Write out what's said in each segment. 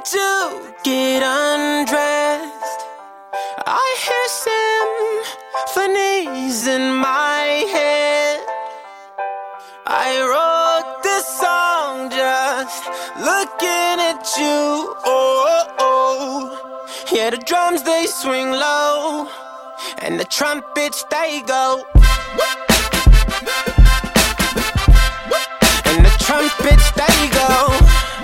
that you get undressed. I hear symphonies in my head. I wrote this song just looking at you. Oh, oh. Yeah, the drums they swing low, and the trumpets they go. And the trumpets they go.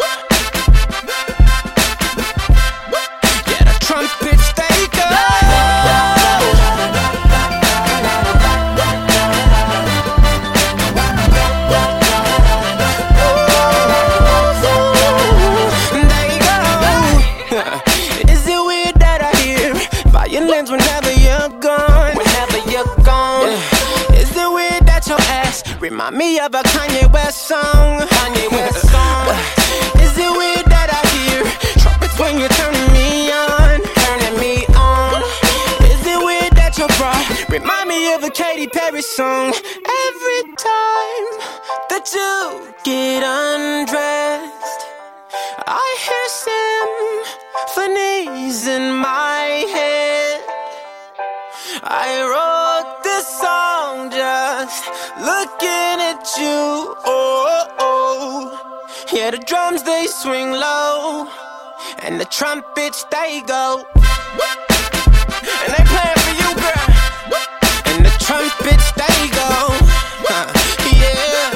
Yeah, the trumpets they go. Is it weird that I hear violins whenever you're gone? Whenever you're gone. Is it weird that your ass remind me of a Kanye West song? Kanye West song. Is it weird that I hear trumpets when you're turning me on? Turning me on. Is it weird that your bra remind me of a Katy Perry song? Every time that you get undressed, I hear symphonies in my head. I wrote this song just looking at you. Oh, oh. Yeah, the drums they swing low, and the trumpets they go. And they playing for you, girl. And the trumpets they go. Yeah.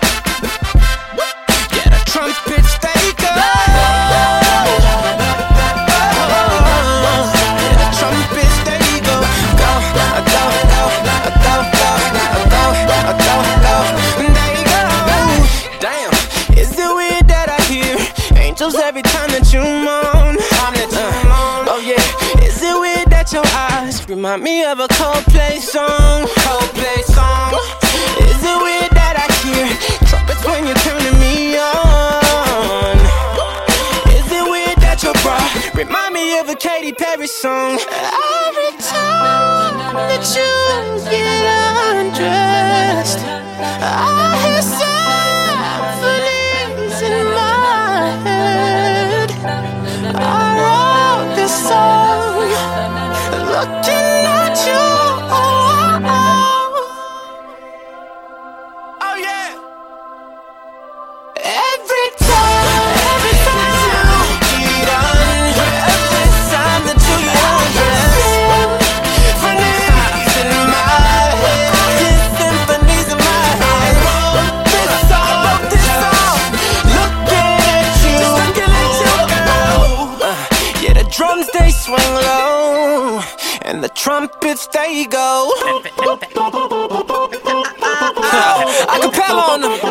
Yeah, the trumpets they go. Every time that you moan, oh yeah. Is it weird that your eyes remind me of a Coldplay song? Coldplay song. Is it weird that I hear trumpets when you're turning me on? Is it weird that your bra remind me of a Katy Perry song? Every time that you get undressed, I hear symphonies in my head. I wrote this song looking at you. Oh, oh. Oh yeah. Every time you get undressed, every time that you get undressed, symphonies in my head, symphonies in my head. I wrote this song, looking at you. Yeah, the drums they swing low, and the trumpets they go. Acapella on them.